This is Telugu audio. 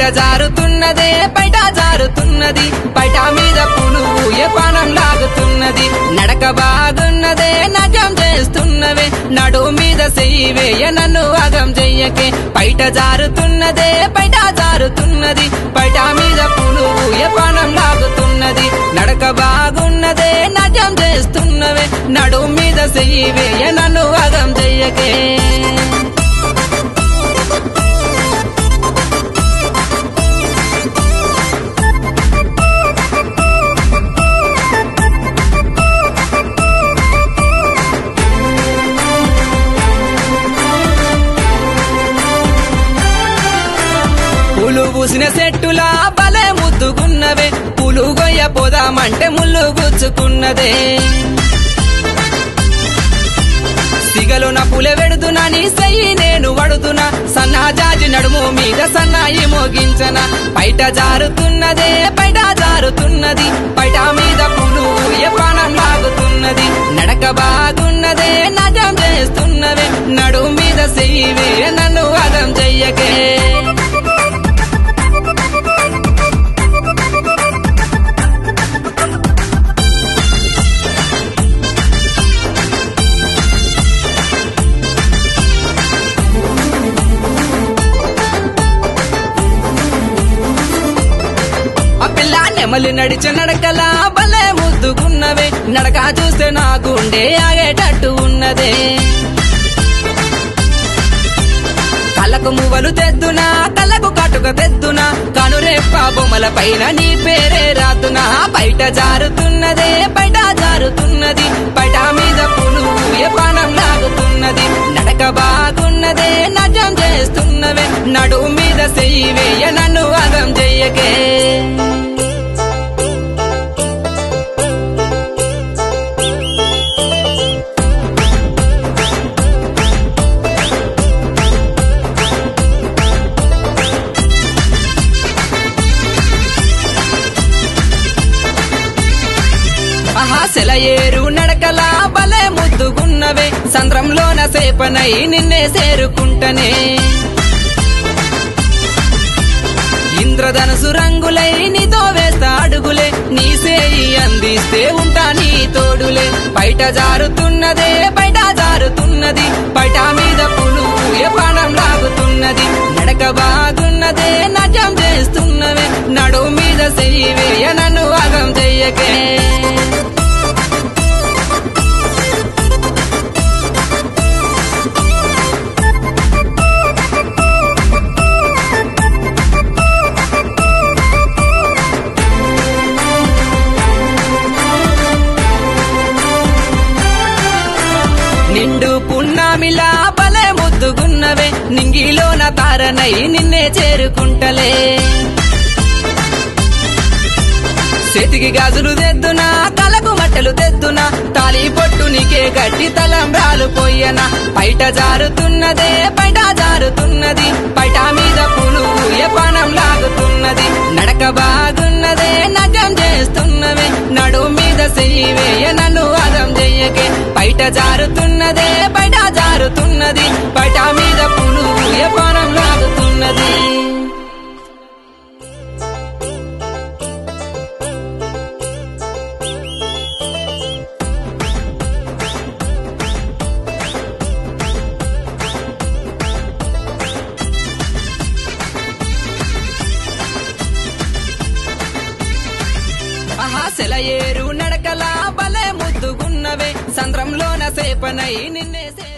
జారుతున్నదే బయట జారుతున్నది బయట మీద పులుగు పానం లాగుతున్నది నడక బాగున్నదే నజం చేస్తున్నవే నడు మీద చెయ్యివేయ నన్ను అగం చెయ్యకే బయట జారుతున్నదే బయట జారుతున్నది బయట మీద పులుగు పానం లాగుతున్నది నడక బాగున్నదే నజం చేస్తున్నవే నడు మీద చెయ్యివేయ నన్ను అగం చెయ్యకే పూలు పూసిన చెట్టులా బలే ముద్దుకున్నవే పూలు గొయ్య పోదామంటే ముళ్ళు గుచ్చుకున్నదే సిగలు నా పూలే వెడుతున్నా నీ సయ్యి నేను వడుతున్నా సన్నాజాజి నడుము మీద సన్నాయి మోగించన బయట జారుతున్నదే బయట జారుతున్నది బయట మీద పూలు పానం లాగుతున్నది నడక బాగున్నదే నజం చేస్తున్నవే నడు మీద చెయ్యివే నన్ను అగం చెయ్యకే నెమలి నడిచే నడకలా భలే ముద్దుకున్నవే నడక చూస్తే నా గుండె ఆగేటట్టు ఉన్నదే కళ్ళకు మువ్వలు తెద్దునా కళ్ళకు కాటుక తెద్దునా కనురేప్ప బొమ్మల పైన నీ పేరే రాతునా బయట జారుతున్నదే బయట జారుతున్నది బయట మీద పులుగు పానం లాగుతున్నది నడక బాగున్నదే నజం చేస్తున్నవే నడు మీద చెయ్యివేయ నన్ను అగం చెయ్యకే సెలయేరు నడకలా భలే ముద్దుగున్నవే సంద్రంలోన సేపనై నిన్నే చేరుకుంటనే ఇంద్రధనుసు రంగులై నీతో వేస్తా అడుగులే నీ సేయి అందిస్తే ఉంటా నీ తోడులే బయట జారుతున్నదే బయట జారుతున్నది బయట మీద పులుగు పానం లాగుతున్నది నడక బాగున్నదే నజం చేస్తున్నవే నడు మీద చెయ్యివేయ నన్ను అగం చెయ్యకే నిండు పున్నామిలా భలే ముద్దుగున్నవే నింగిలోన తారనై నిన్నే చేరుకుంటలే చేతికి గాజులు తెద్దునా తలకు మట్టలు తెద్దునా తాలి పొట్టు నీకే గట్టి తలంబ్రాలు పోయనా బయట జారుతున్నదే బయట జారుతున్నది బయట మీద పులుగు పానం లాగుతున్నది నడక బాగున్నదే నజం చేస్తున్నవే నడు మీద చెయ్యివేయ నన్ను అగం చెయ్యకే బయట జారుతున్నదే బయట జారుతున్నది బయట మీద పులుగు పానం లాగుతున్నది సెలయేరు నడకలా భలే ముద్దుగున్నవే సంద్రంలోన సేపనై నిన్నే